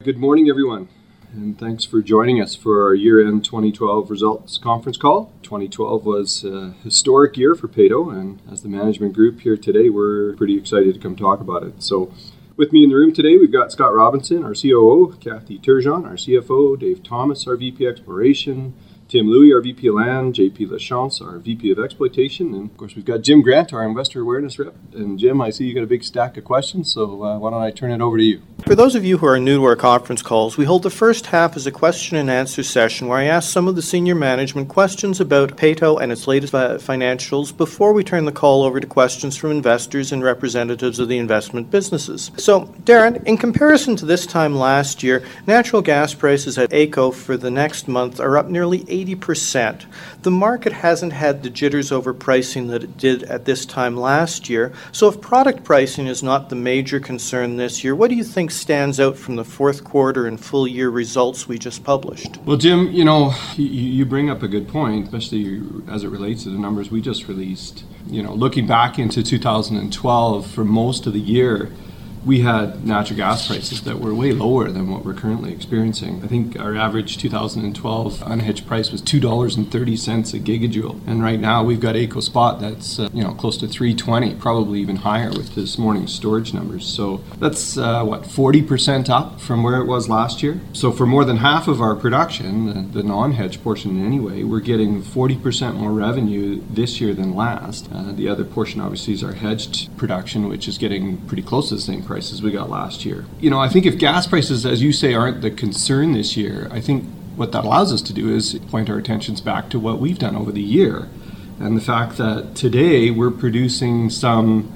Good morning, everyone, and thanks for joining us for our year-end 2012 results conference call. 2012 was a historic year for Peyto, and as the management group here today, we're pretty excited to come talk about it. So with me in the room today, we've got Scott Robinson, our COO, Kathy Turgeon, our CFO, Dave Thomas, our VP Exploration, Tim Louie, our VP of Land, JP Lachance, our VP of Exploitation, and of course we've got Jim Grant, our Investor Awareness Rep. And Jim, I see you got a big stack of questions, so why don't I turn it over to you? For those of you who are new to our conference calls, we hold the first half as a question and answer session where I ask some of the senior management questions about Peyto and its latest financials before we turn the call over to questions from investors and representatives of the investment businesses. So, Darren, in comparison to this time last year, natural gas prices at AECO for the next month are up nearly 80%. The market hasn't had the jitters over pricing that it did at this time last year. So if product pricing is not the major concern this year, what do you think stands out from the fourth quarter and full year results we just published? Well, Jim, you bring up a good point, especially as it relates to the numbers we just released. Looking back into 2012, for most of the year, we had natural gas prices that were way lower than what we're currently experiencing. I think our average 2012 unhedged price was $2.30 a gigajoule. And right now we've got AECO spot that's close to $3.20, probably even higher with this morning's storage numbers. So that's 40% up from where it was last year. So for more than half of our production, the non-hedged portion anyway, we're getting 40% more revenue this year than last. The other portion obviously is our hedged production, which is getting pretty close to the same prices we got last year. I think if gas prices, as you say, aren't the concern this year, I think what that allows us to do is point our attentions back to what we've done over the year. And the fact that today we're producing some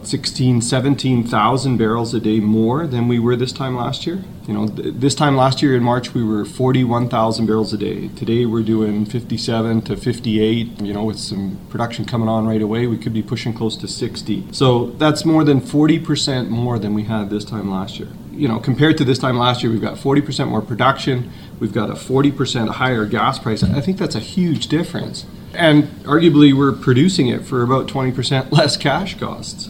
17,000 barrels a day more than we were this time last year. This time last year in March, we were 41,000 barrels a day. Today we're doing 57 to 58. With some production coming on right away, we could be pushing close to 60. So that's more than 40% more than we had this time last year. Compared to this time last year, we've got 40% more production. We've got a 40% higher gas price. I think that's a huge difference. And arguably, we're producing it for about 20% less cash costs.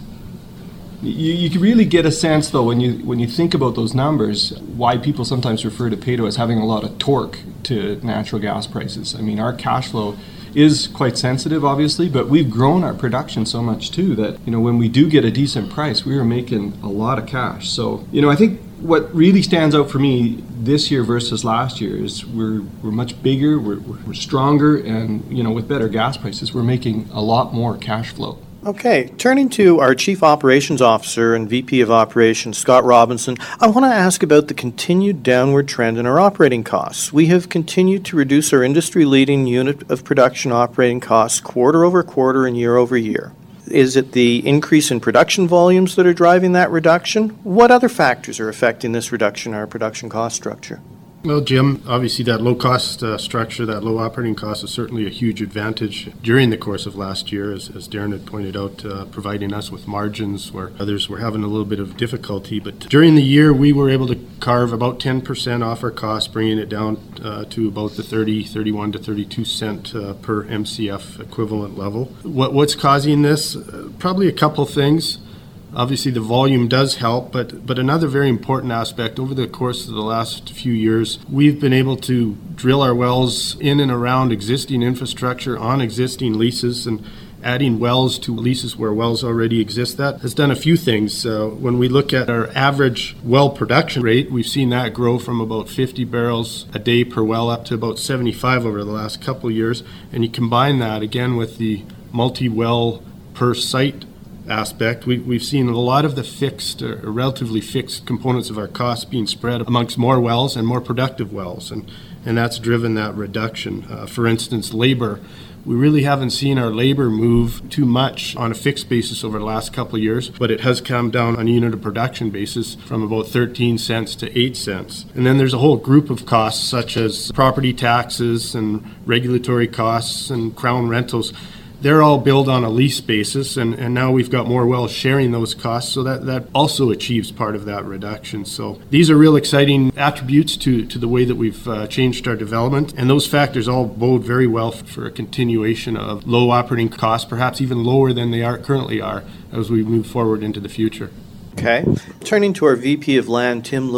You can really get a sense, though, when you think about those numbers, why people sometimes refer to Peyto as having a lot of torque to natural gas prices. I mean, our cash flow is quite sensitive, obviously, but we've grown our production so much, too, that, when we do get a decent price, we are making a lot of cash. So, I think what really stands out for me this year versus last year is we're much bigger, we're stronger, and, with better gas prices, we're making a lot more cash flow. Okay, turning to our Chief Operations Officer and VP of Operations, Scott Robinson, I want to ask about the continued downward trend in our operating costs. We have continued to reduce our industry-leading unit of production operating costs quarter over quarter and year over year. Is it the increase in production volumes that are driving that reduction? What other factors are affecting this reduction in our production cost structure? Well, Jim, obviously that low-cost structure, that low operating cost is certainly a huge advantage during the course of last year, as Darren had pointed out, providing us with margins where others were having a little bit of difficulty. But during the year, we were able to carve about 10% off our costs, bringing it down to about the 31 to 32 cent per MCF equivalent level. What's causing this? Probably a couple things. Obviously, the volume does help, but another very important aspect, over the course of the last few years, we've been able to drill our wells in and around existing infrastructure on existing leases, and adding wells to leases where wells already exist. That has done a few things. When we look at our average well production rate, we've seen that grow from about 50 barrels a day per well up to about 75 over the last couple of years. And you combine that again with the multi-well per site aspect, we've seen a lot of the fixed or relatively fixed components of our costs being spread amongst more wells and more productive wells, and that's driven that reduction. For instance, labor. We really haven't seen our labor move too much on a fixed basis over the last couple of years, but it has come down on a unit of production basis from about 13 cents to 8 cents. And then there's a whole group of costs such as property taxes and regulatory costs and crown rentals. They're all billed on a lease basis, and now we've got more wells sharing those costs, so that also achieves part of that reduction. So these are real exciting attributes to the way that we've changed our development, and those factors all bode very well for a continuation of low operating costs, perhaps even lower than they currently are as we move forward into the future. Okay. Turning to our VP of Land, Tim Louie.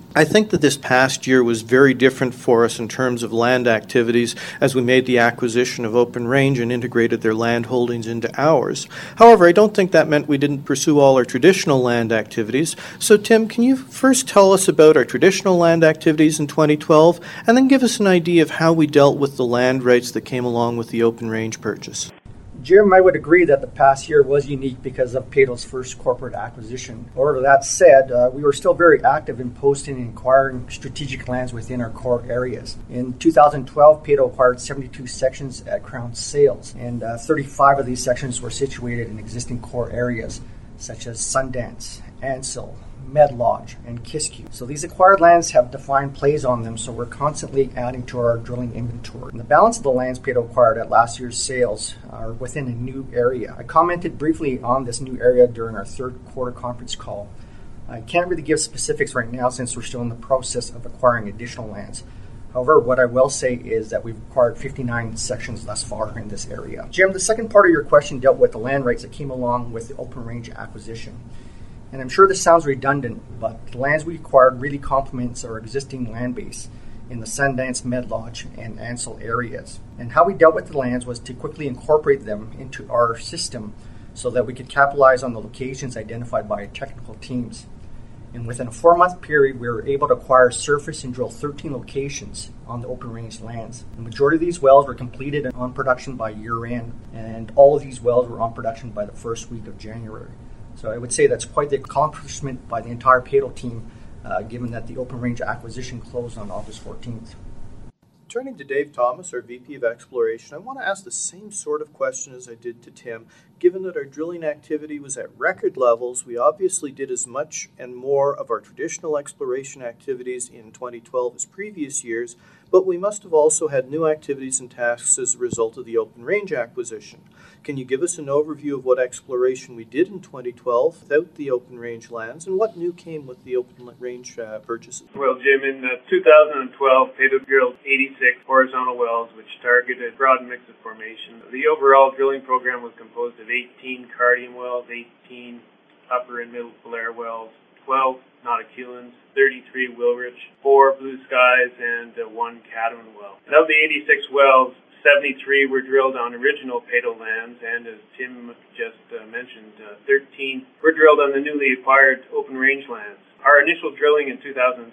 I think that this past year was very different for us in terms of land activities as we made the acquisition of Open Range and integrated their land holdings into ours. However, I don't think that meant we didn't pursue all our traditional land activities. So, Tim, can you first tell us about our traditional land activities in 2012 and then give us an idea of how we dealt with the land rights that came along with the Open Range purchase? Jim, I would agree that the past year was unique because of Peyto's first corporate acquisition. However, that said, we were still very active in posting and acquiring strategic lands within our core areas. In 2012, Peyto acquired 72 sections at Crown Sales, and 35 of these sections were situated in existing core areas, such as Sundance, Ansel, Medlodge, and Kiskew. So these acquired lands have defined plays on them, so we're constantly adding to our drilling inventory. And the balance of the lands Peyto acquired at last year's sales are within a new area. I commented briefly on this new area during our third quarter conference call. I can't really give specifics right now since we're still in the process of acquiring additional lands. However, what I will say is that we've acquired 59 sections thus far in this area. Jim, the second part of your question dealt with the land rights that came along with the Open Range acquisition. And I'm sure this sounds redundant, but the lands we acquired really complements our existing land base in the Sundance, Medlodge, and Ansel areas. And how we dealt with the lands was to quickly incorporate them into our system so that we could capitalize on the locations identified by technical teams. And within a 4-month period, we were able to acquire, surface, and drill 13 locations on the Open Range lands. The majority of these wells were completed and on production by year-end, and all of these wells were on production by the first week of January. So I would say that's quite the accomplishment by the entire Peyto team, given that the Open Range acquisition closed on August 14th. Turning to Dave Thomas, our VP of Exploration, I want to ask the same sort of question as I did to Tim. Given that our drilling activity was at record levels, we obviously did as much and more of our traditional exploration activities in 2012 as previous years, but we must have also had new activities and tasks as a result of the Open Range acquisition. Can you give us an overview of what exploration we did in 2012 without the Open Range lands, and what new came with the Open Range purchases? Well, Jim, in 2012, Peyto drilled 86 horizontal wells, which targeted a broad mix of formation. The overall drilling program was composed of 18 Cardium wells, 18 upper and middle Falher wells, 12 Notikewins, 33 Wilrich, 4 Blue Skies, and 1 Cadomin well. And of the 86 wells, 73 were drilled on original Peyto lands, and as Tim just mentioned, 13 were drilled on the newly acquired Open Range lands. Our initial drilling in 2012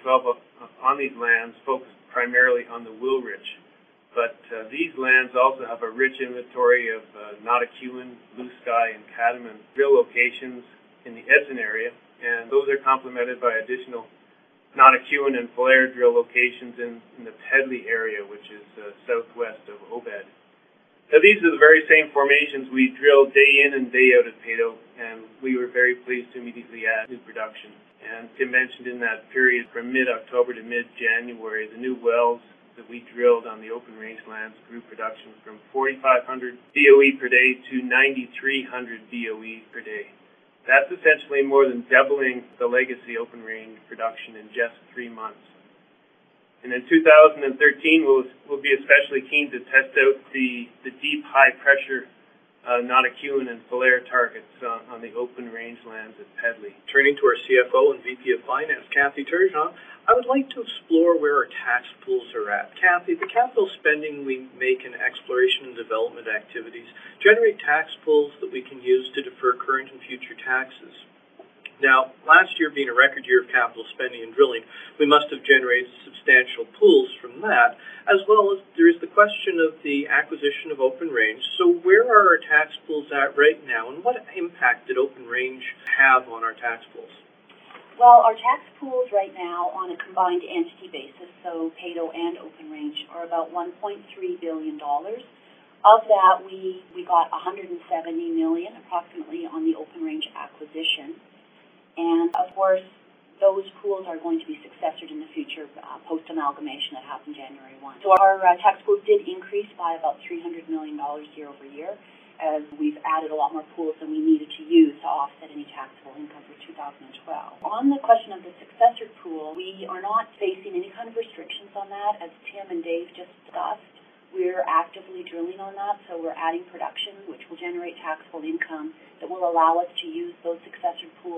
on these lands focused primarily on the Wilrich, but these lands also have a rich inventory of Notikewin, Blue Sky, and Cadomin drill locations in the Edson area, and those are complemented by additional Notikewin and Falher drill locations in the Pedley area, which is southwest of Obed. Now, these are the very same formations we drilled day in and day out at Peyto, and we were very pleased to immediately add new production. And Tim mentioned in that period from mid-October to mid-January, the new wells that we drilled on the Open Range lands grew production from 4,500 BOE per day to 9,300 BOE per day. That's essentially more than doubling the legacy Open Range production in just 3 months. And in 2013, we'll be especially keen to test out the deep, high-pressure Notikewin and Falher targets on the Open Range lands at Pedley. Turning to our CFO and VP of Finance, Kathy Turgeon, I would like to explore where our tax pools are at. Kathy, the capital spending we make in exploration and development activities generate tax pools that we can use to defer current and future taxes. Now, last year being a record year of capital spending and drilling, we must have generated substantial pools from that, as well as there is the question of the acquisition of Open Range. So where are our tax pools at right now, and what impact did Open Range have on our tax pools? Well, our tax pools right now on a combined entity basis, so Peyto and Open Range, are about $1.3 billion. Of that, we got $170 million approximately on the Open Range acquisition. And, of course, those pools are going to be successored in the future post-amalgamation that happened January 1. So our tax pools did increase by about $300 million year over year, as we've added a lot more pools than we needed to use to offset any taxable income for 2012. On the question of the successor pool, we are not facing any kind of restrictions on that. As Tim and Dave just discussed, we're actively drilling on that, so we're adding production, which will generate taxable income that will allow us to use those successor pools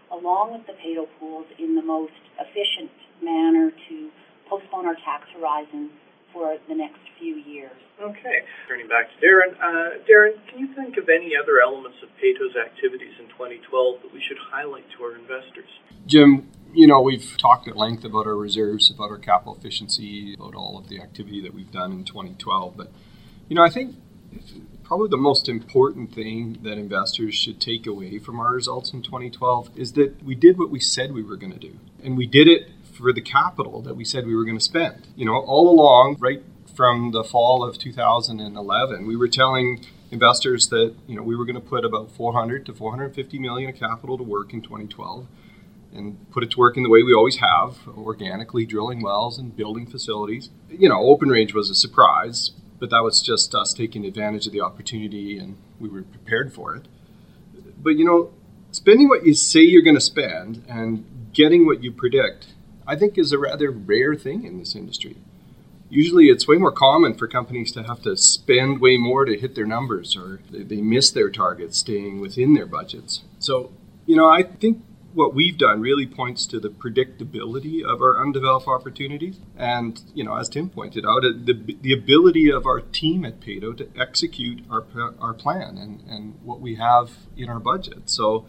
along with the Peyto pools, in the most efficient manner to postpone our tax horizon for the next few years. Okay. Turning back to Darren. Darren, can you think of any other elements of Peyto's activities in 2012 that we should highlight to our investors? Jim, we've talked at length about our reserves, about our capital efficiency, about all of the activity that we've done in 2012. But, I think probably the most important thing that investors should take away from our results in 2012 is that we did what we said we were going to do. And we did it for the capital that we said we were going to spend. All along, right from the fall of 2011, we were telling investors that, we were going to put about $400 to $450 million of capital to work in 2012 and put it to work in the way we always have, organically drilling wells and building facilities. Open Range was a surprise, but that was just us taking advantage of the opportunity and we were prepared for it. But, spending what you say you're going to spend and getting what you predict, I think, is a rather rare thing in this industry. Usually it's way more common for companies to have to spend way more to hit their numbers, or they miss their targets staying within their budgets. So, I think what we've done really points to the predictability of our undeveloped opportunities. And, as Tim pointed out, the ability of our team at Peyto to execute our plan and what we have in our budget. So,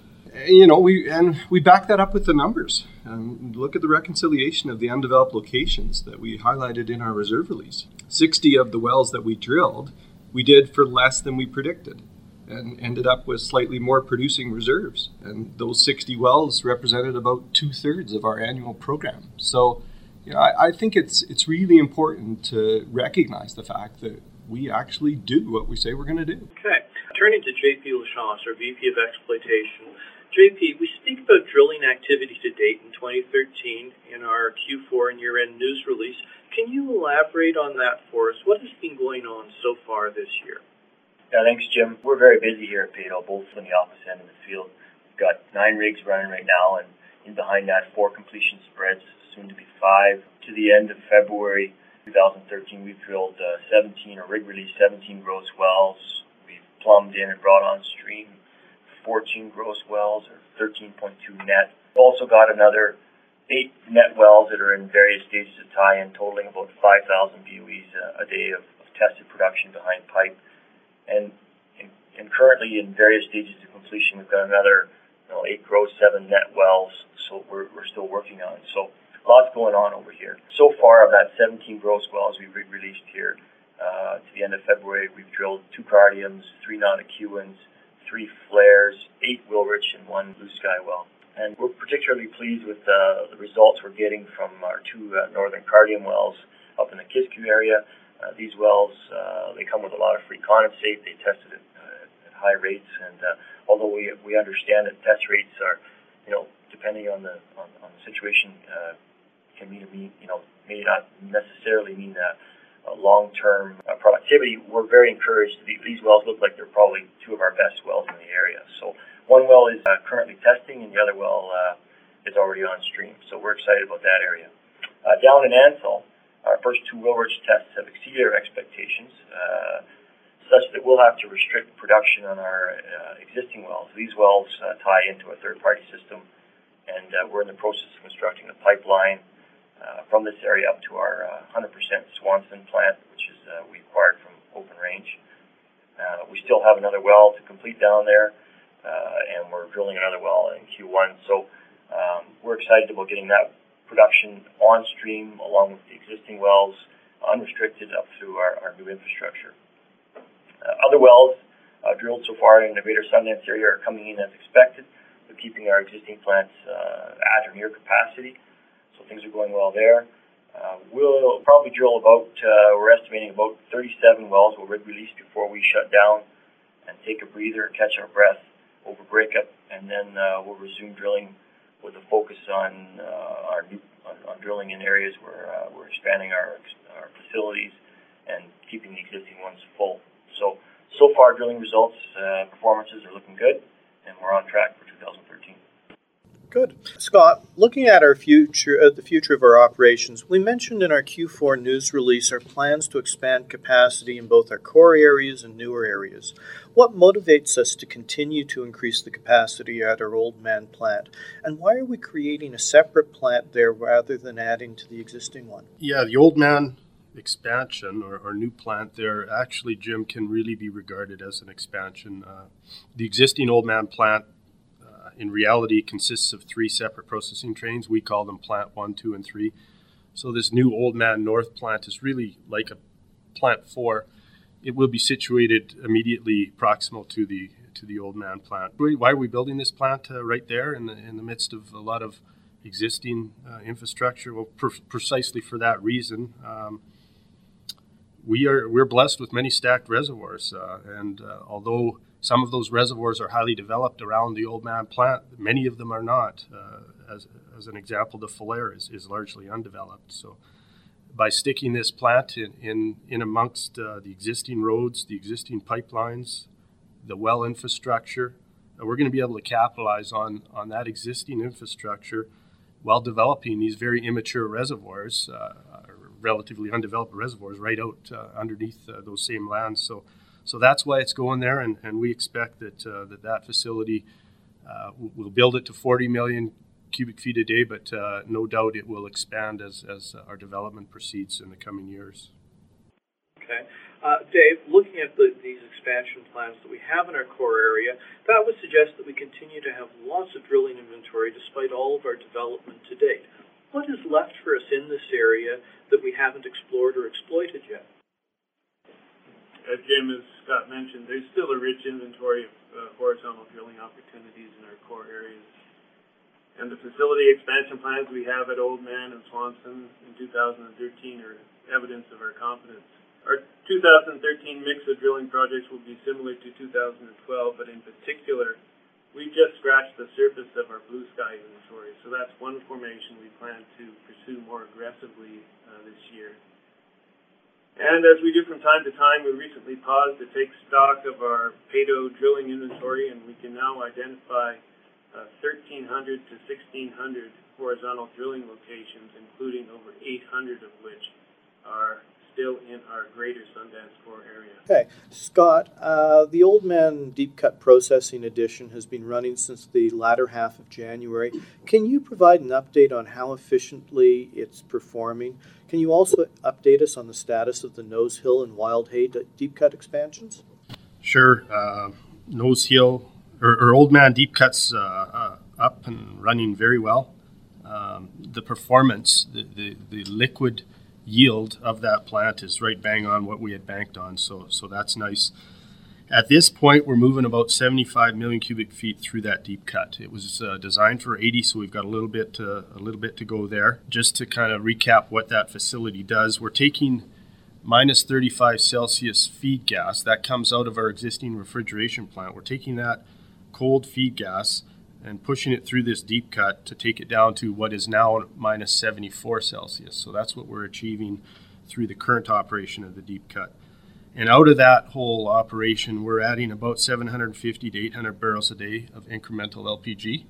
we back that up with the numbers. And look at the reconciliation of the undeveloped locations that we highlighted in our reserve release. 60 of the wells that we drilled, we did for less than we predicted, and ended up with slightly more producing reserves. And those 60 wells represented about 2/3 of our annual program. So, I think it's really important to recognize the fact that we actually do what we say we're going to do. Okay. Turning to JP Lachance, our VP of Exploitation. JP, we speak about drilling activity to date in 2013 in our Q4 and year-end news release. Can you elaborate on that for us? What has been going on so far this year? Yeah, thanks, Jim. We're very busy here at Peyto, both on the office and in the field. We've got 9 rigs running right now, and in behind that, 4 completion spreads, soon to be 5. To the end of February 2013, we've drilled rig released 17 gross wells. We've plumbed in and brought on stream 14 gross wells, or 13.2 net. We've also got another 8 net wells that are in various stages of tie-in, totaling about 5,000 BOEs a day of tested production behind pipe. And currently in various stages of completion, we've got another 8 gross, 7 net wells, so we're still working on. So lots going on over here. So far, of that 17 gross wells we've released here, to the end of February, we've drilled 2 Cardiums, 3 Notikewins, 3 flares, 8 Wilrich, and 1 Blue Sky well. And we're particularly pleased with the results we're getting from our 2 northern Cardium wells up in the Kisku area. These wells, they come with a lot of free condensate. They tested it at high rates, and although we understand that test rates are, depending on the situation, can may not necessarily mean long-term productivity. We're very encouraged. These wells look like they're probably 2 of our best wells in the area. So one well is currently testing, and the other well is already on stream. So we're excited about that area. Down in Ansell, our first 2 Wilrich tests have exceeded our expectations, such that we'll have to restrict production on our existing wells. These wells tie into a third-party system, and we're in the process of constructing a pipeline from this area up to our 100% Swanson plant, which is we acquired from Open Range. We still have another well to complete down there, and we're drilling another well in Q1. So we're excited about getting that production on stream along with the existing wells, unrestricted up through our new infrastructure. Other wells drilled so far in the Greater Sundance area are coming in as expected. We're keeping our existing plants at or near capacity, so things are going well there. We'll probably drill we're estimating about 37 wells will rig release before we shut down and take a breather, catch our breath over breakup, and then we'll resume drilling with a focus on drilling in areas where we're expanding our facilities and keeping the existing ones full. So far, drilling results, performances are looking good, and we're on track for 2013. Good. Scott, looking at the future of our operations, we mentioned in our Q4 news release our plans to expand capacity in both our core areas and newer areas. What motivates us to continue to increase the capacity at our Oldman plant? And why are we creating a separate plant there rather than adding to the existing one? Yeah, the Oldman expansion or new plant there actually, Jim, can really be regarded as an expansion. The existing Oldman plant in reality consists of 3 separate processing trains. We call them Plant 1, 2, and 3. So this new Oldman North plant is really like a Plant 4. It will be situated immediately proximal to the Oldman plant. Why are we building this plant right there in the midst of a lot of existing infrastructure? Well, precisely for that reason. We're blessed with many stacked reservoirs, and although some of those reservoirs are highly developed around the Oldman plant, many of them are not. As an example, the Falher is largely undeveloped. So by sticking this plant in amongst the existing roads, the existing pipelines, the well infrastructure, we're going to be able to capitalize on that existing infrastructure while developing these very immature reservoirs, relatively undeveloped reservoirs right out underneath those same lands. So that's why it's going there, and we expect that facility will build it to 40 million cubic feet a day, but no doubt it will expand as our development proceeds in the coming years. Okay. Dave, looking at these expansion plans that we have in our core area, that would suggest that we continue to have lots of drilling inventory despite all of our development to date. What is left for us in this area that we haven't explored or exploited yet? Jim, as Scott mentioned, there's still a rich inventory of horizontal drilling opportunities in our core areas. And the facility expansion plans we have at Oldman and Swanson in 2013 are evidence of our confidence. Our 2013 mix of drilling projects will be similar to 2012, but in particular, we just scratched the surface of our blue sky inventory. So that's one formation we plan to pursue more aggressively this year. And as we do from time to time, we recently paused to take stock of our Peyto drilling inventory, and we can now identify 1,300 to 1,600 horizontal drilling locations, including over 800 of which are still in our greater Sundance core area. Okay. Scott, the Oldman Deep Cut Processing Edition has been running since the latter half of January. Can you provide an update on how efficiently it's performing? Can you also update us on the status of the Nose Hill and Wild Hay Deep Cut expansions? Sure. Nose Hill or Oldman Deep Cut's up and running very well. The performance, the liquid yield of that plant is right bang on what we had banked on, so that's nice. At this point, we're moving about 75 million cubic feet through that deep cut. It was designed for 80, so we've got a little bit to go there. Just to kind of recap what that facility does, we're taking minus 35 Celsius feed gas that comes out of our existing refrigeration plant. We're taking that cold feed gas and pushing it through this deep cut to take it down to what is now minus 74 Celsius. So that's what we're achieving through the current operation of the deep cut. And out of that whole operation, we're adding about 750 to 800 barrels a day of incremental LPG.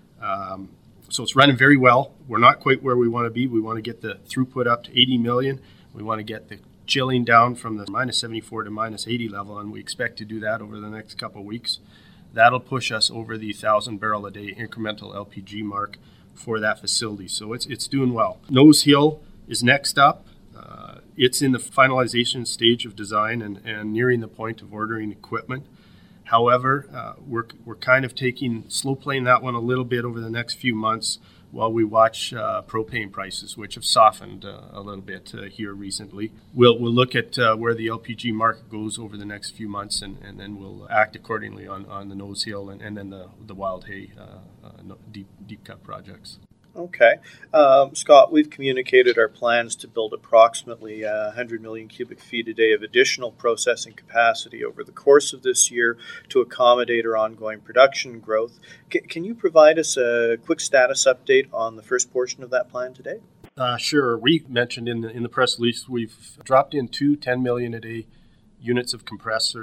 So it's running very well. We're not quite where we want to be. We want to get the throughput up to 80 million. We want to get the chilling down from the minus 74 to minus 80 level, and we expect to do that over the next couple of weeks. That'll push us over the 1,000 barrel a day incremental LPG mark for that facility. So it's doing well. Nose Hill is next up. It's in the finalization stage of design and nearing the point of ordering equipment. However, we're kind of slow playing that one a little bit over the next few months while we watch propane prices, which have softened a little bit here recently. We'll look at where the LPG market goes over the next few months, and then we'll act accordingly on the Nose Hill and then the Wild Hay deep cut projects. Okay. Scott, we've communicated our plans to build approximately 100 million cubic feet a day of additional processing capacity over the course of this year to accommodate our ongoing production growth. Can you provide us a quick status update on the first portion of that plan today? Sure. We mentioned in the press release we've dropped in 2 10 million a day units of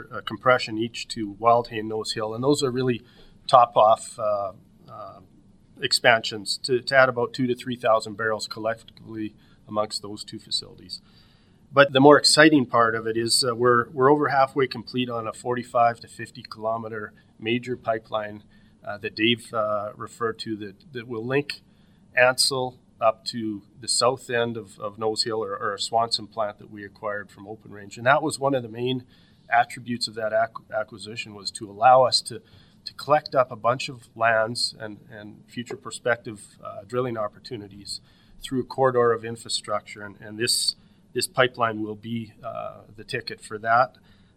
compression each to Wild Hay and Nose Hill, and those are really top-off expansions to add about 2,000 to 3,000 barrels collectively amongst those two facilities. But the more exciting part of it is we're over halfway complete on a 45 to 50 kilometer major pipeline that Dave referred to that will link Ansell up to the south end of Nose Hill or our Swanson plant that we acquired from Open Range. And that was one of the main attributes of that acquisition, was to allow us to collect up a bunch of lands and future prospective drilling opportunities through a corridor of infrastructure. And this pipeline will be the ticket for that.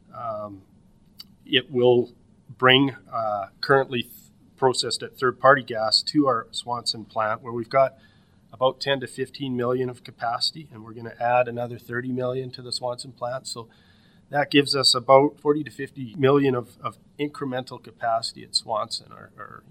It will bring currently processed at third-party gas to our Swanson plant, where we've got about 10 to 15 million of capacity, and we're going to add another 30 million to the Swanson plant. So that gives us about 40 to 50 million of incremental capacity at Swanson, or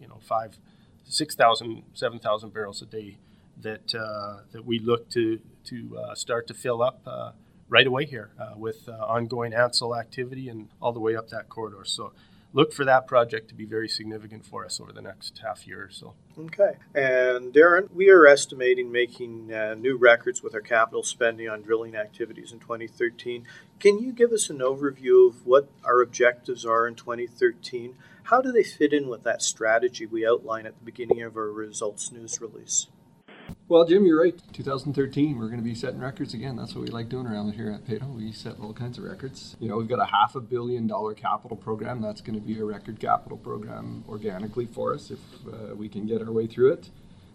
6,000, 7,000 barrels a day that we look to start to fill up right away here with ongoing Ansell activity and all the way up that corridor. So look for that project to be very significant for us over the next half year or so. Okay. And Darren, we are estimating making new records with our capital spending on drilling activities in 2013. Can you give us an overview of what our objectives are in 2013? How do they fit in with that strategy we outlined at the beginning of our results news release? Well, Jim, you're right. 2013, we're going to be setting records again. That's what we like doing around here at Peyto. We set all kinds of records. We've got a $500 million capital program. That's going to be a record capital program organically for us if we can get our way through it.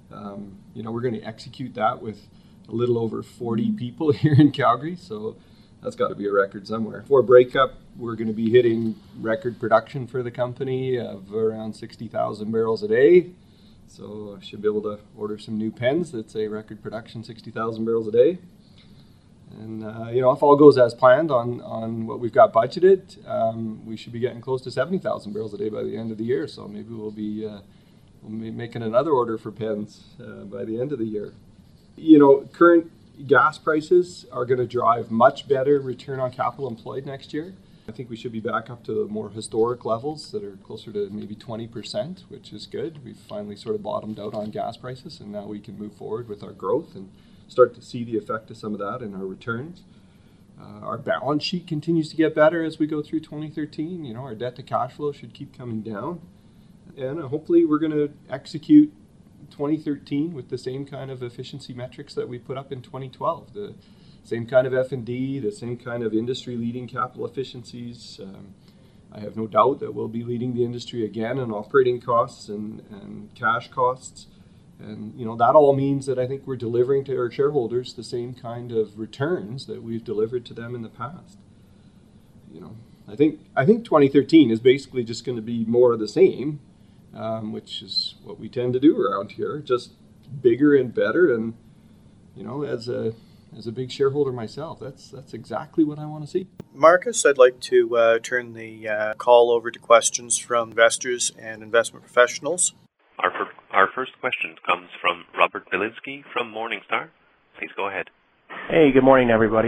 We're going to execute that with a little over 40 people here in Calgary, so that's got to be a record somewhere. For breakup, we're going to be hitting record production for the company of around 60,000 barrels a day. So I should be able to order some new pens that say record production 60,000 barrels a day. And, if all goes as planned on what we've got budgeted, we should be getting close to 70,000 barrels a day by the end of the year. So maybe we'll be making another order for pens by the end of the year. Current gas prices are going to drive much better return on capital employed next year. I think we should be back up to more historic levels that are closer to maybe 20%, which is good. We've finally sort of bottomed out on gas prices, and now we can move forward with our growth and start to see the effect of some of that in our returns. Our balance sheet continues to get better as we go through 2013. Our debt to cash flow should keep coming down. And hopefully we're going to execute 2013 with the same kind of efficiency metrics that we put up in 2012. The same kind of F&D, the same kind of industry-leading capital efficiencies. I have no doubt that we'll be leading the industry again on operating costs and cash costs. And, that all means that I think we're delivering to our shareholders the same kind of returns that we've delivered to them in the past. I think 2013 is basically just going to be more of the same, which is what we tend to do around here, just bigger and better. And, as a big shareholder myself, that's exactly what I want to see. Marcus, I'd like to turn the call over to questions from investors and investment professionals. Our first question comes from Robert Bielinski from Morningstar. Please go ahead. Hey, good morning, everybody.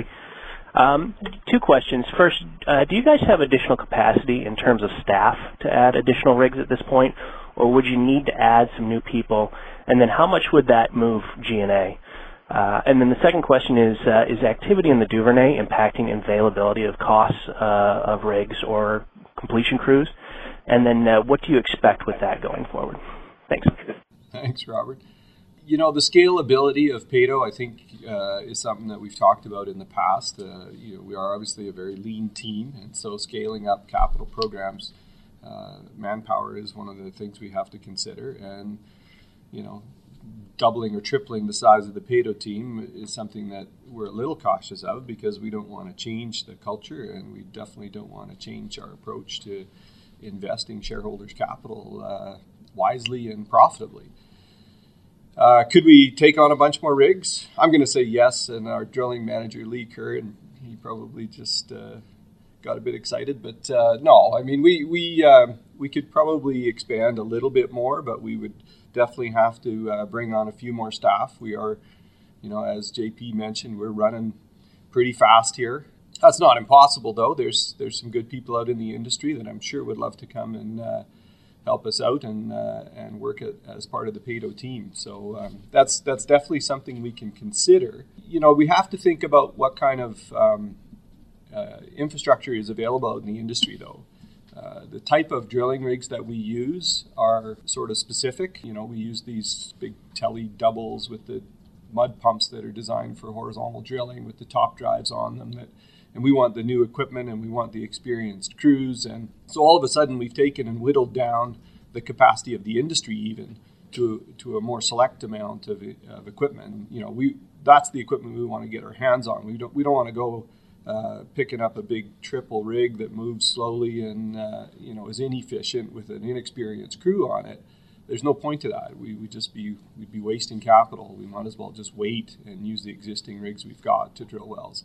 Two questions. First, do you guys have additional capacity in terms of staff to add additional rigs at this point, or would you need to add some new people? And then how much would that move G&A? And then the second question is activity in the Duvernay impacting availability of costs of rigs or completion crews? And then what do you expect with that going forward? Thanks. Thanks, Robert. The scalability of Peyto, I think, is something that we've talked about in the past. We are obviously a very lean team, and so scaling up capital programs, manpower is one of the things we have to consider. And, doubling or tripling the size of the Peyto team is something that we're a little cautious of because we don't want to change the culture, and we definitely don't want to change our approach to investing shareholders' capital wisely and profitably. Could we take on a bunch more rigs? I'm going to say yes, and our drilling manager, Lee Curran, he probably just got a bit excited, but no. I mean, we could probably expand a little bit more, but we would definitely have to bring on a few more staff. We are, as JP mentioned, we're running pretty fast here. That's not impossible, though. There's some good people out in the industry that I'm sure would love to come and help us out and work as part of the Peyto team. So that's definitely something we can consider. We have to think about what kind of infrastructure is available out in the industry, though. The type of drilling rigs that we use are sort of specific. We use these big tele doubles with the mud pumps that are designed for horizontal drilling with the top drives on them. And we want the new equipment and we want the experienced crews. And so all of a sudden we've taken and whittled down the capacity of the industry even to a more select amount of equipment. That's the equipment we want to get our hands on. We don't want to go picking up a big triple rig that moves slowly and is inefficient with an inexperienced crew on it. There's no point to that. We'd be wasting capital. We might as well just wait and use the existing rigs we've got to drill wells.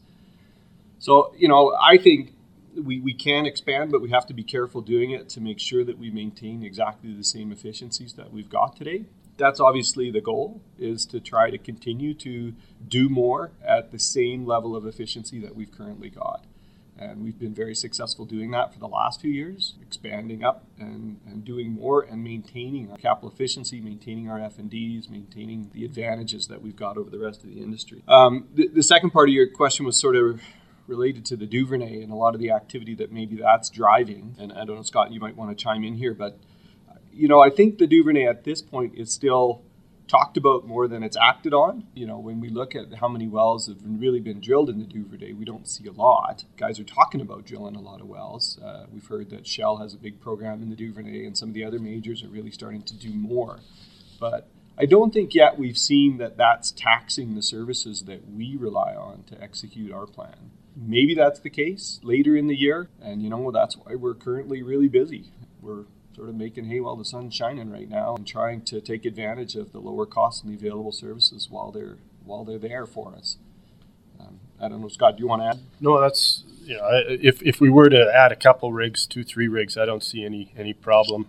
So, I think we can expand, but we have to be careful doing it to make sure that we maintain exactly the same efficiencies that we've got today. That's obviously the goal, is to try to continue to do more at the same level of efficiency that we've currently got. And we've been very successful doing that for the last few years, expanding up and doing more and maintaining our capital efficiency, maintaining our F&Ds, maintaining the advantages that we've got over the rest of the industry. The second part of your question was sort of related to the Duvernay and a lot of the activity that maybe that's driving. And I don't know, Scott, you might want to chime in here, but I think the Duvernay at this point is still talked about more than it's acted on. When we look at how many wells have really been drilled in the Duvernay, we don't see a lot. Guys are talking about drilling a lot of wells. We've heard that Shell has a big program in the Duvernay, and some of the other majors are really starting to do more. But I don't think yet we've seen that that's taxing the services that we rely on to execute our plan. Maybe that's the case later in the year, and that's why we're currently really busy. We're sort of making hay while the sun's shining right now and trying to take advantage of the lower costs and the available services while they're there for us. I don't know, Scott, do you want to add? No, that's, if we were to add a couple rigs, 2-3 rigs, I don't see any problem.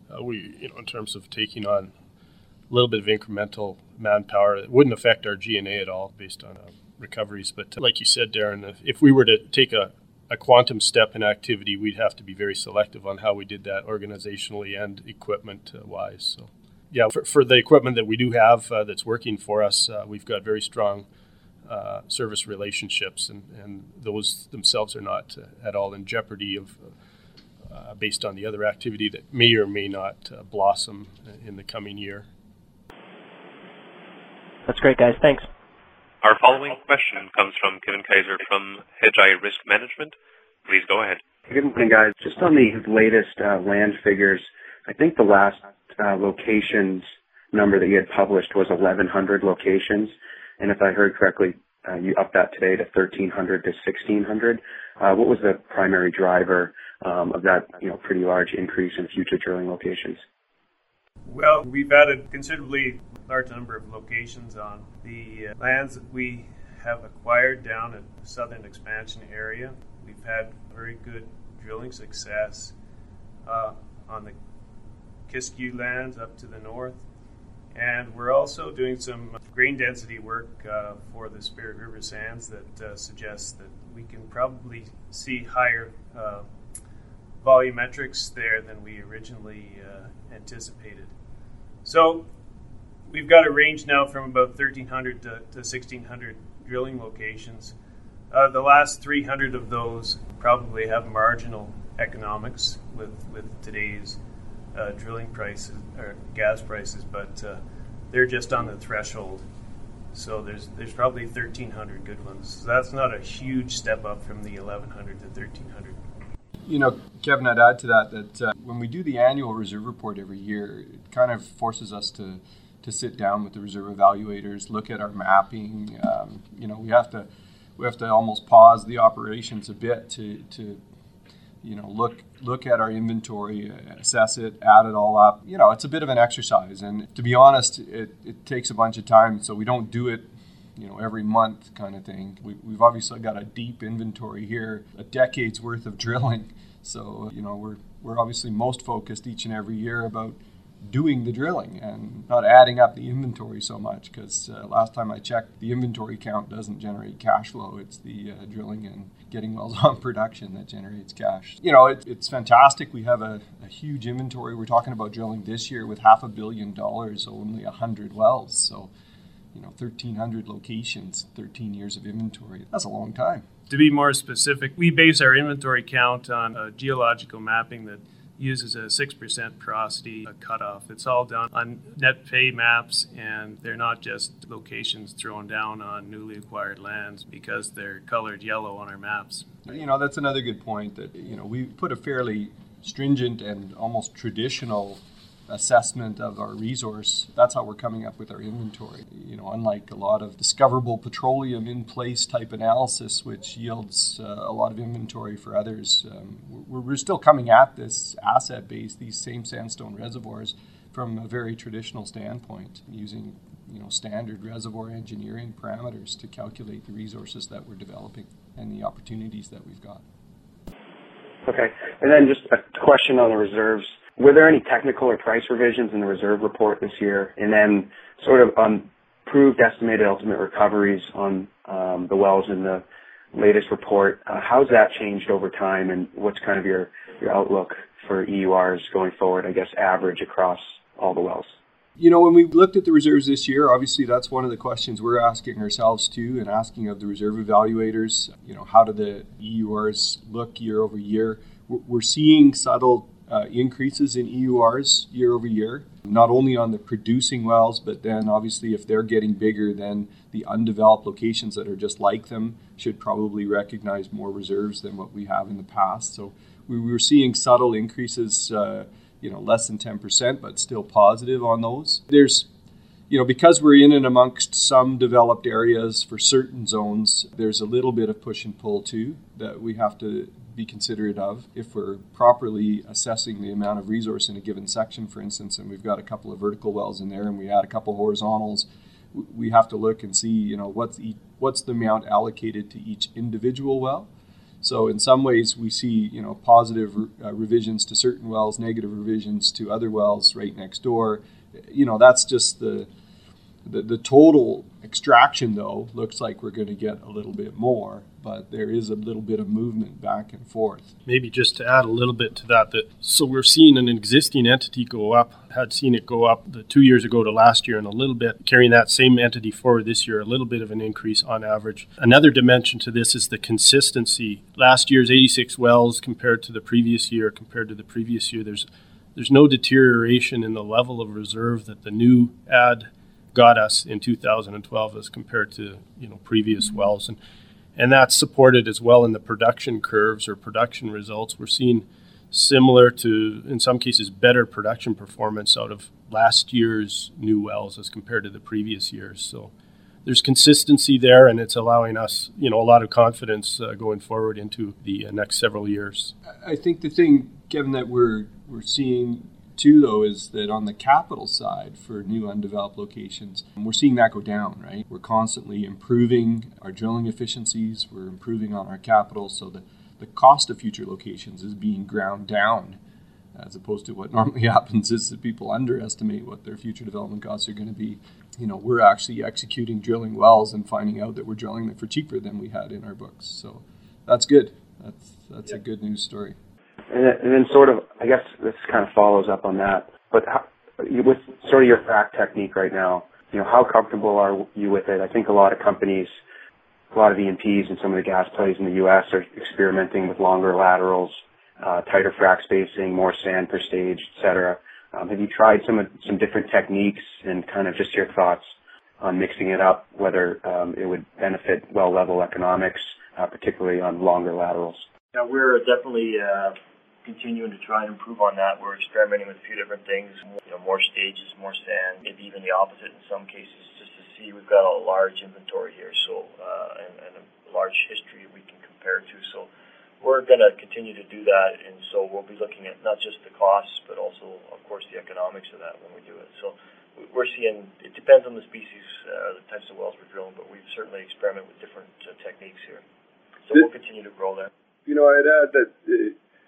In terms of taking on a little bit of incremental manpower, it wouldn't affect our G&A at all based on recoveries. But like you said, Darren, if we were to take a quantum step in activity, we'd have to be very selective on how we did that organizationally and equipment-wise. So, yeah, for the equipment that we do have that's working for us, we've got very strong service relationships, and those themselves are not at all in jeopardy of based on the other activity that may or may not blossom in the coming year. That's great, guys. Thanks. Our following question comes from Kevin Kaiser from Hedgeye Risk Management. Please go ahead. Good morning, guys. Just on the latest land figures, I think the last locations number that you had published was 1,100 locations. And if I heard correctly, you upped that today to 1,300 to 1,600. What was the primary driver of that pretty large increase in future drilling locations? Well, we've added considerably large number of locations on the lands that we have acquired down at the Southern Expansion area. We've had very good drilling success on the Kiskew lands up to the north. And we're also doing some grain density work for the Spirit River sands that suggests that we can probably see higher volumetrics there than we originally anticipated. So we've got a range now from about 1,300 to 1,600 drilling locations. The last 300 of those probably have marginal economics with today's drilling prices or gas prices, but they're just on the threshold. So there's probably 1,300 good ones. So that's not a huge step up from the 1,100 to 1,300. Kevin, I'd add to that when we do the annual reserve report every year, it kind of forces us to sit down with the reserve evaluators, look at our mapping. We have to almost pause the operations a bit to look at our inventory, assess it, add it all up. It's a bit of an exercise, and to be honest, it takes a bunch of time. So we don't do it every month kind of thing. We've obviously got a deep inventory here, a decade's worth of drilling. So, we're obviously most focused each and every year about doing the drilling and not adding up the inventory so much, because last time I checked, the inventory count doesn't generate cash flow. It's the drilling and getting wells on production that generates cash. You know, it's fantastic. We have a huge inventory. We're talking about drilling this year with $500 million, only 100 wells. So, you know, 1,300 locations, 13 years of inventory. That's a long time. To be more specific, we base our inventory count on a geological mapping that uses a 6% porosity cutoff. It's all done on net pay maps, and they're not just locations thrown down on newly acquired lands because they're colored yellow on our maps. You know, that's another good point, that, you know, we put a fairly stringent and almost traditional assessment of our resource. That's how we're coming up with our inventory. You know, unlike a lot of discoverable petroleum in place type analysis, which yields a lot of inventory for others, we're still coming at this asset base, these same sandstone reservoirs, from a very traditional standpoint, using, you know, standard reservoir engineering parameters to calculate the resources that we're developing and the opportunities that we've got. Okay, and then just a question on the reserves. Were there any technical or price revisions in the reserve report this year? And then sort of on proved estimated ultimate recoveries on the wells in the latest report, how's that changed over time, and what's kind of your outlook for EURs going forward, I guess, average across all the wells? You know, when we looked at the reserves this year, obviously that's one of the questions we're asking ourselves too, and asking of the reserve evaluators. You know, how do the EURs look year over year? We're seeing subtle increases in EURs year over year, not only on the producing wells, but then obviously if they're getting bigger, then the undeveloped locations that are just like them should probably recognize more reserves than what we have in the past. So we were seeing subtle increases, you know, less than 10%, but still positive on those. There's, you know, because we're in and amongst some developed areas for certain zones, there's a little bit of push and pull too that we have to be considerate of. If we're properly assessing the amount of resource in a given section, for instance, and we've got a couple of vertical wells in there and we add a couple horizontals, we have to look and see, you know, what's the amount allocated to each individual well. So in some ways we see, you know, positive revisions to certain wells, negative revisions to other wells right next door. You know, that's just the total extraction, though, looks like we're going to get a little bit more, but there is a little bit of movement back and forth. Maybe just to add a little bit to that, so we're seeing an existing entity go up, had seen it go up 2 years ago to last year and a little bit, carrying that same entity forward this year, a little bit of an increase on average. Another dimension to this is the consistency. Last year's 86 wells compared to the previous year, there's no deterioration in the level of reserve that the new add got us in 2012 as compared to, you know, previous wells, and that's supported as well in the production curves or production results. We're seeing similar to, in some cases, better production performance out of last year's new wells as compared to the previous years. So there's consistency there, and it's allowing us, you know, a lot of confidence going forward into the next several years. I think the thing, Kevin, that we're seeing too, though, is that on the capital side for new undeveloped locations, we're seeing that go down, right? We're constantly improving our drilling efficiencies, we're improving on our capital, so the cost of future locations is being ground down, as opposed to what normally happens is that people underestimate what their future development costs are going to be. You know, we're actually executing drilling wells and finding out that we're drilling them for cheaper than we had in our books. So that's good. That's a good news story. And then sort of, I guess this kind of follows up on that, but with sort of your frac technique right now, you know, how comfortable are you with it? I think a lot of companies, a lot of E&Ps and some of the gas plays in the U.S. are experimenting with longer laterals, tighter frac spacing, more sand per stage, et cetera. Have you tried some different techniques, and kind of just your thoughts on mixing it up, whether it would benefit well level economics, particularly on longer laterals? Yeah, we're definitely continuing to try and improve on that. We're experimenting with a few different things, you know, more stages, more sand, maybe even the opposite in some cases, just to see. We've got a large inventory here, so and a large history we can compare to. So we're going to continue to do that, and so we'll be looking at not just the costs, but also, of course, the economics of that when we do it. So we're seeing, it depends on the species, the types of wells we're drilling, but we've certainly experimented with different techniques here. So we'll continue to grow that. You know, I'd add that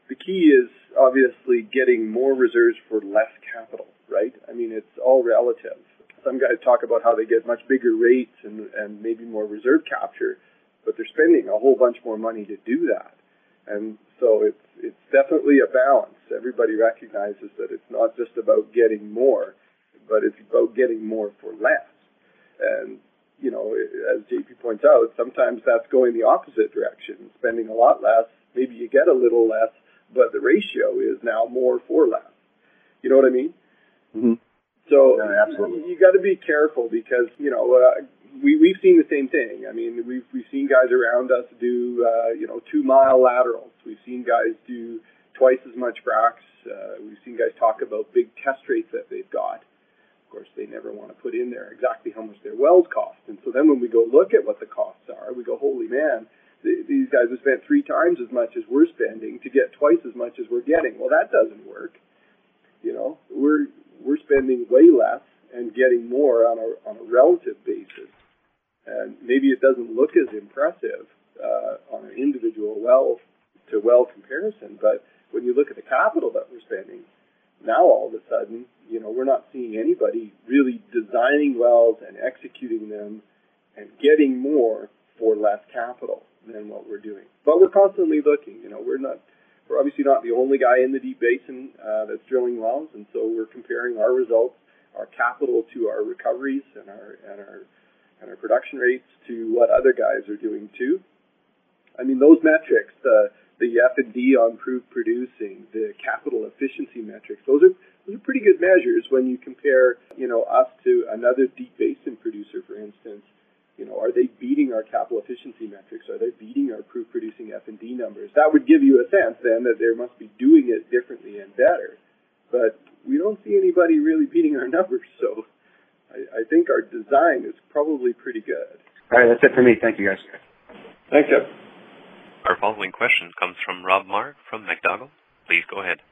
The key is obviously getting more reserves for less capital, right? I mean, it's all relative. Some guys talk about how they get much bigger rates and maybe more reserve capture, but they're spending a whole bunch more money to do that. And so it's definitely a balance. Everybody recognizes that it's not just about getting more, but it's about getting more for less. And, you know, as JP points out, sometimes that's going the opposite direction, spending a lot less. Maybe you get a little less, but the ratio is now more for less. You know what I mean? Mm-hmm. So yeah, absolutely. You got to be careful because, you know, we've seen the same thing. I mean, we've seen guys around us do, 2-mile laterals. We've seen guys do twice as much fracs. We've seen guys talk about big test rates that they've got. Of course, they never want to put in there exactly how much their wells cost. And so then when we go look at what the costs are, we go, holy man, these guys have spent 3 times as much as we're spending to get twice as much as we're getting. Well, that doesn't work. You know, we're spending way less and getting more on a relative basis. And maybe it doesn't look as impressive on an individual well-to-well comparison, but when you look at the capital that we're spending, now all of a sudden, you know, we're not seeing anybody really designing wells and executing them and getting more for less capital than what we're doing. But we're constantly looking. You know, we're obviously not the only guy in the Deep Basin that's drilling wells, and so we're comparing our results, our capital to our recoveries and our production rates to what other guys are doing too. I mean, those metrics, the F&D on proved producing, the capital efficiency metrics, those are pretty good measures when you compare, you know, us to another Deep Basin producer, for instance. You know, are they beating our capital efficiency metrics? Are they beating our proved producing F&D numbers? That would give you a sense then that they must be doing it differently and better. But we don't see anybody really beating our numbers, so I think our design is probably pretty good. All right, that's it for me. Thank you, guys. Thanks, Jeff. Our following question comes from Rob Mark from McDougall. Please go ahead.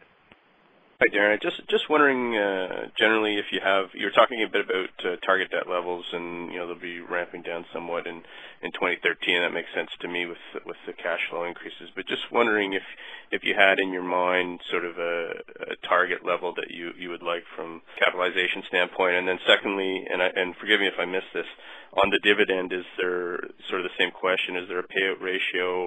Hi, Darren. Just wondering, generally, if you're talking a bit about target debt levels, and you know they'll be ramping down somewhat in 2013. That makes sense to me with the cash flow increases. But just wondering if you had in your mind sort of a target level that you would like from capitalization standpoint, and then secondly, and forgive me if I missed this, on the dividend, is there sort of the same question? Is there a payout ratio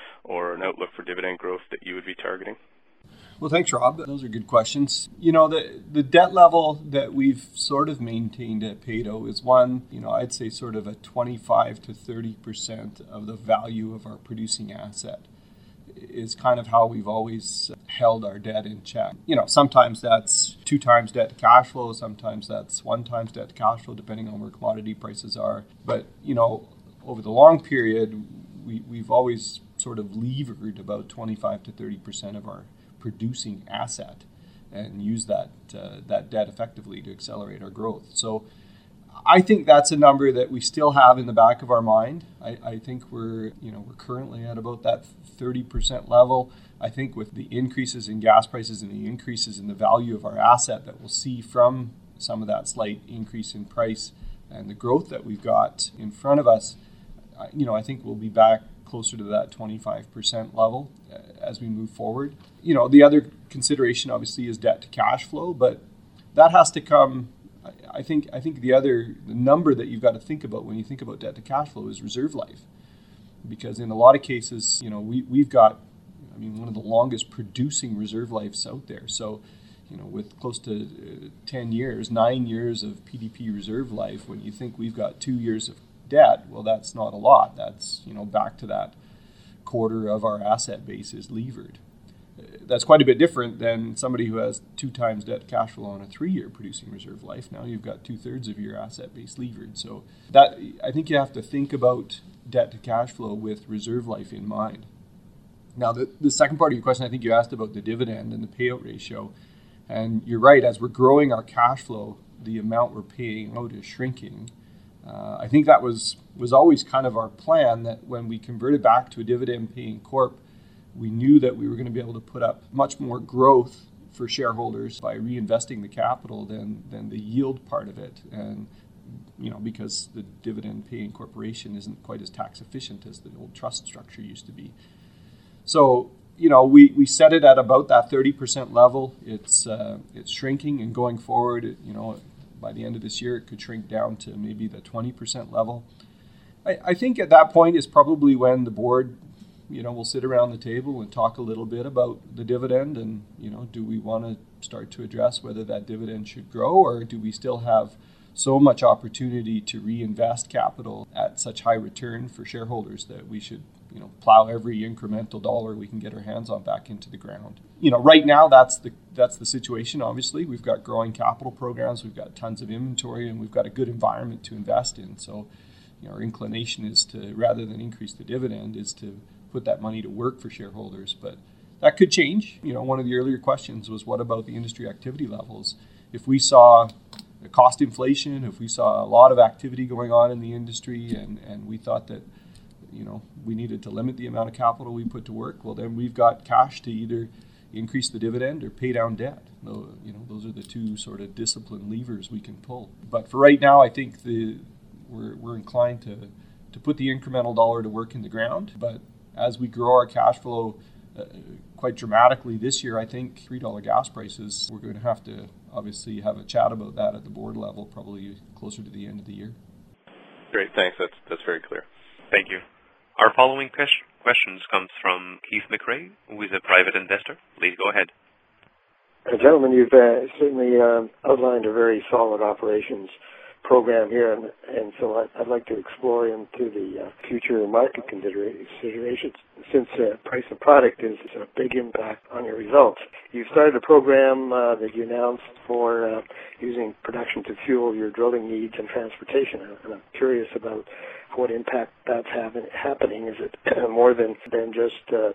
or an outlook for dividend growth that you would be targeting? Well, thanks, Rob. Those are good questions. You know, the debt level that we've sort of maintained at Peyto is one, you know, I'd say sort of a 25 to 30% of the value of our producing asset is kind of how we've always held our debt in check. You know, sometimes that's 2 times debt to cash flow, sometimes that's 1 times debt to cash flow, depending on where commodity prices are. But, you know, over the long period, we've always sort of levered about 25 to 30% of our producing asset and use that debt effectively to accelerate our growth. So I think that's a number that we still have in the back of our mind. I think we're currently at about that 30% level. I think with the increases in gas prices and the increases in the value of our asset that we'll see from some of that slight increase in price and the growth that we've got in front of us, you know, I think we'll be back closer to that 25% level as we move forward. You know, the other consideration obviously is debt to cash flow, but that has to come. I think the number that you've got to think about when you think about debt to cash flow is reserve life, because in a lot of cases, you know, we've got, I mean, one of the longest producing reserve lives out there. So, you know, with close to 10 years, 9 years of PDP reserve life, when you think we've got 2 years of debt, well, that's not a lot. That's, you know, back to that quarter of our asset base is levered. That's quite a bit different than somebody who has 2 times debt to cash flow on a 3-year producing reserve life. Now you've got 2/3 of your asset base levered. So that, I think you have to think about debt to cash flow with reserve life in mind. Now, the second part of your question, I think you asked about the dividend and the payout ratio. And you're right, as we're growing our cash flow, the amount we're paying out is shrinking. I think that was always kind of our plan, that when we converted back to a dividend-paying corp, we knew that we were going to be able to put up much more growth for shareholders by reinvesting the capital than the yield part of it. And, you know, because the dividend-paying corporation isn't quite as tax efficient as the old trust structure used to be. So, we set it at about that 30% level. It's shrinking, and going forward, by the end of this year, it could shrink down to maybe the 20% level. I think at that point is probably when the board, we'll sit around the table and talk a little bit about the dividend, and, do we want to start to address whether that dividend should grow, or do we still have so much opportunity to reinvest capital at such high return for shareholders that we should, plow every incremental dollar we can get our hands on back into the ground. Right now that's the situation. Obviously, we've got growing capital programs, we've got tons of inventory, and we've got a good environment to invest in. So, our inclination is to, rather than increase the dividend, is to put that money to work for shareholders. But that could change. One of the earlier questions was, what about the industry activity levels? If we saw cost inflation, if we saw a lot of activity going on in the industry, and we thought that we needed to limit the amount of capital we put to work, well, then we've got cash to either increase the dividend or pay down debt. Those are the two sort of discipline levers we can pull. But for right now, I think we're inclined to put the incremental dollar to work in the ground. But as we grow our cash flow quite dramatically this year, I think $3 gas prices, we're going to have to obviously have a chat about that at the board level, probably closer to the end of the year. Great, thanks. That's very clear. Thank you. Our following questions comes from Keith McRae, who is a private investor. Please go ahead. Gentlemen, you've certainly outlined a very solid operations program here, and so I'd like to explore into the future market considerations, since price of product is a big impact on your results. You started a program that you announced for using production to fuel your drilling needs and transportation, and I'm curious about what impact that's happening. Is it more than just a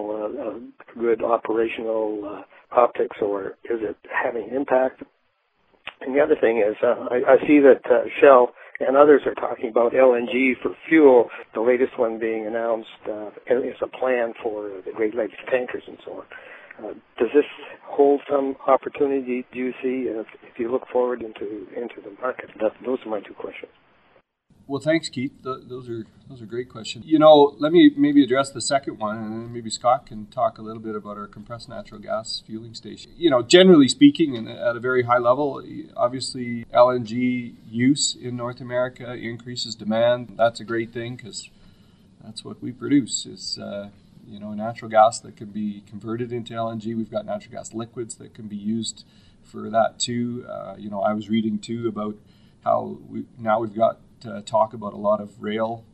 good operational optics, or is it having an impact? And the other thing is, I see that Shell and others are talking about LNG for fuel, the latest one being announced is a plan for the Great Lakes tankers and so on. Does this hold some opportunity, do you see, if you look forward into the market? Those are my two questions. Well, thanks, Keith. Those are great questions. Let me maybe address the second one, and then maybe Scott can talk a little bit about our compressed natural gas fueling station. Generally speaking, and at a very high level, obviously LNG use in North America increases demand. That's a great thing, because that's what we produce. Is natural gas that can be converted into LNG. We've got natural gas liquids that can be used for that too. I was reading too about how we've got talk about a lot of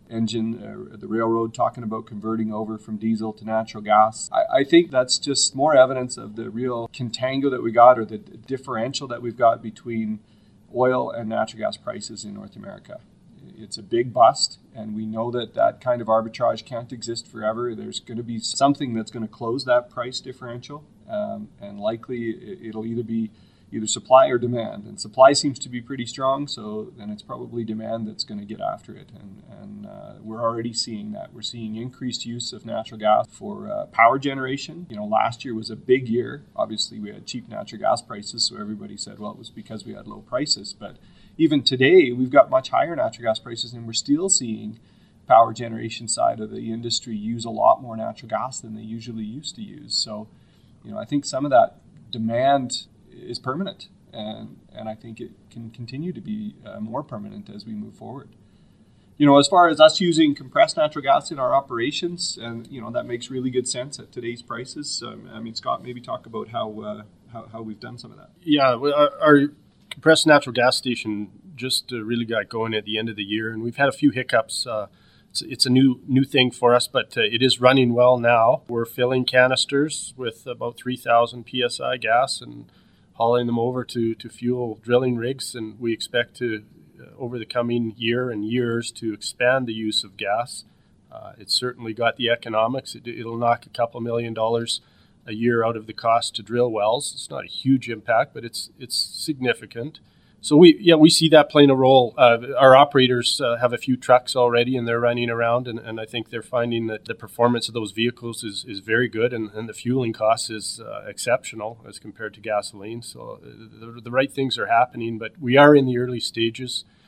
the railroad talking about converting over from diesel to natural gas. I think that's just more evidence of the real contango that we got, or the differential that we've got between oil and natural gas prices in North America. It's a big bust, and we know that kind of arbitrage can't exist forever. There's going to be something that's going to close that price differential, and likely it'll either supply or demand. And supply seems to be pretty strong, so then it's probably demand that's going to get after it. And we're already seeing that. We're seeing increased use of natural gas for power generation. Last year was a big year. Obviously, we had cheap natural gas prices, so everybody said, well, it was because we had low prices. But even today, we've got much higher natural gas prices, and we're still seeing power generation side of the industry use a lot more natural gas than they usually used to use. So, I think some of that demand is permanent, and I think it can continue to be more permanent as we move forward. As far as us using compressed natural gas in our operations, and that makes really good sense at today's prices. Scott, maybe talk about how we've done some of that. Yeah, our compressed natural gas station just really got going at the end of the year, and we've had a few hiccups. It's a new thing for us, but it is running well now. We're filling canisters with about 3,000 psi gas and hauling them over to fuel drilling rigs, and we expect to, over the coming year and years, to expand the use of gas. It's certainly got the economics. It'll knock a couple $1 million a year out of the cost to drill wells. It's not a huge impact, but it's significant. So we see that playing a role. Our operators have a few trucks already, and they're running around, and I think they're finding that the performance of those vehicles is very good, and the fueling cost is exceptional as compared to gasoline. So the right things are happening, but we are in the early stages.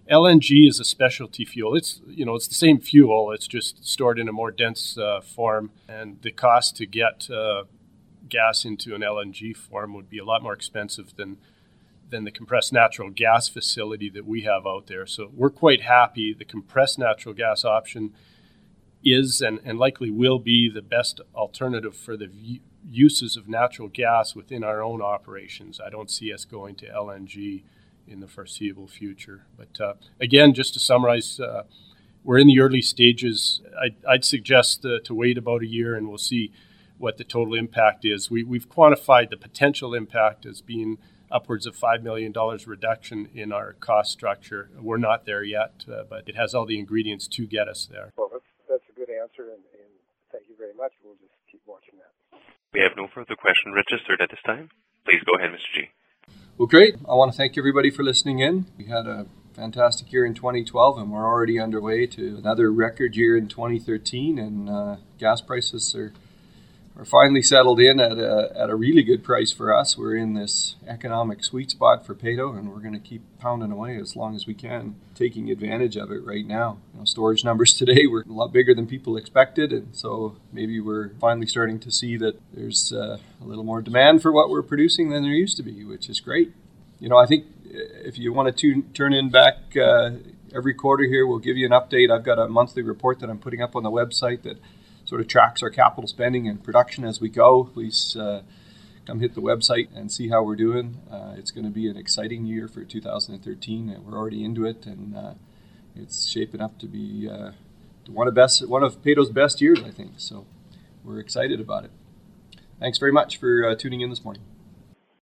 LNG is a specialty fuel. It's the same fuel. It's just stored in a more dense form, and the cost to get gas into an LNG form would be a lot more expensive than the compressed natural gas facility that we have out there. So we're quite happy. The compressed natural gas option is and likely will be the best alternative for the uses of natural gas within our own operations. I don't see us going to LNG in the foreseeable future. But again, just to summarize, we're in the early stages. I'd suggest to wait about a year and we'll see what the total impact is. We've quantified the potential impact as being upwards of $5 million reduction in our cost structure. We're not there yet, but it has all the ingredients to get us there. Well, that's a good answer, and thank you very much. We'll just keep watching that. We have no further question registered at this time. Please go ahead, Mr. G. Well, great. I want to thank everybody for listening in. We had a fantastic year in 2012, and we're already underway to another record year in 2013, and gas prices are finally settled in at a really good price for us. We're in this economic sweet spot for Peyto, and we're going to keep pounding away as long as we can, taking advantage of it right now. Storage numbers today were a lot bigger than people expected, and so maybe we're finally starting to see that there's a little more demand for what we're producing than there used to be, which is great. I think if you want to turn in back every quarter here, we'll give you an update. I've got a monthly report that I'm putting up on the website that sort of tracks our capital spending and production as we go. Please come hit the website and see how we're doing. It's going to be an exciting year for 2013, and we're already into it, and it's shaping up to be one of Peyto's best years, I think. So we're excited about it. Thanks very much for tuning in this morning.